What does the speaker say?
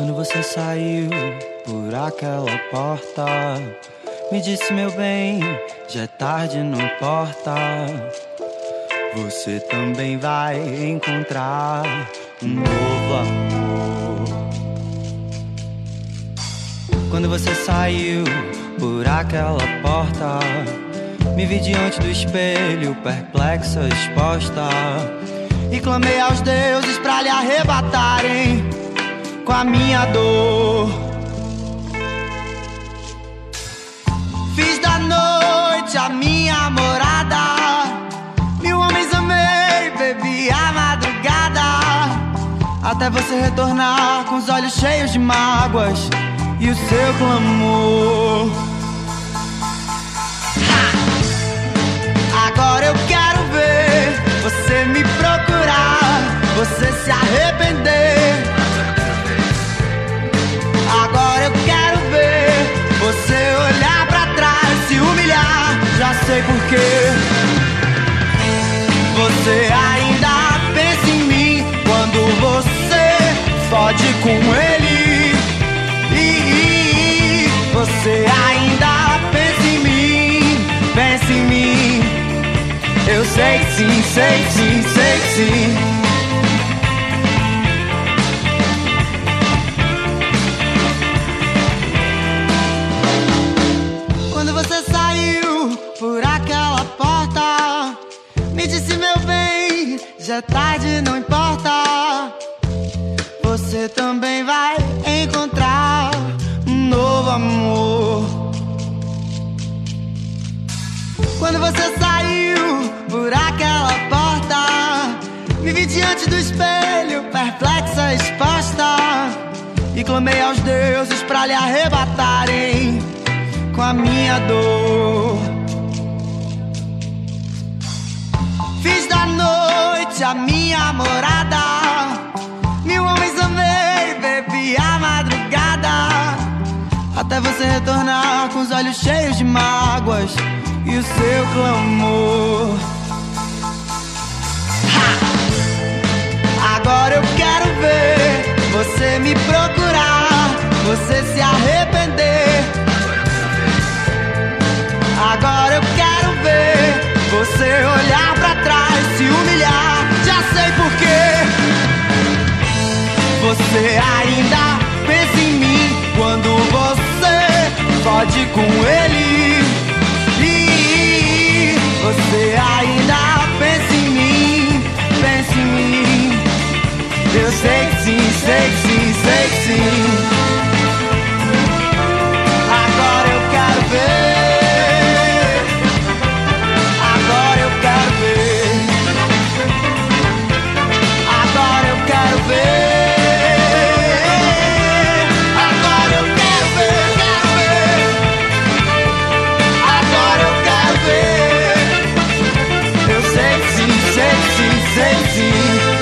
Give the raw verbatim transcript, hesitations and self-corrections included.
Quando você saiu por aquela porta, me disse, meu bem, já é tarde, não importa. Você também vai encontrar um novo amor. Quando você saiu por aquela porta, me vi diante do espelho, perplexa, exposta, e clamei aos deuses pra lhe arrebatarem com a minha dor. Fiz da noite a minha morada, mil homens amei, bebi a madrugada, até você retornar com os olhos cheios de mágoas e o seu clamor. Ha! Agora eu quero ver você me procurar, você se arrepender. Agora eu quero ver você olhar pra trás, se humilhar. Já sei porquê. Você ainda pensa em mim quando você fode com ele. E você ainda pensa em mim, pensa em mim. Eu sei que sim, sei que sim, sei que sim. Você saiu por aquela porta, me disse, meu bem, já é tarde, não importa. Você também vai encontrar um novo amor. Quando você saiu por aquela porta, me vi diante do espelho, perplexa, exposta, e clamei aos deuses pra lhe arrebatarem com a minha dor. Fiz da noite a minha morada, mil homens amei, bebi a madrugada, até você retornar com os olhos cheios de mágoas e o seu clamor. Ha! Agora eu quero ver você me procurar, você se arrepender. Agora eu quero ver você olhar pra trás, se humilhar. Já sei porquê. Você ainda pensa em mim quando você fode com ele. E você ainda pensa em mim, pensa em mim. Eu sei que sim, sei que sim, sei que sim. Agora eu quero ver. Sei que sim.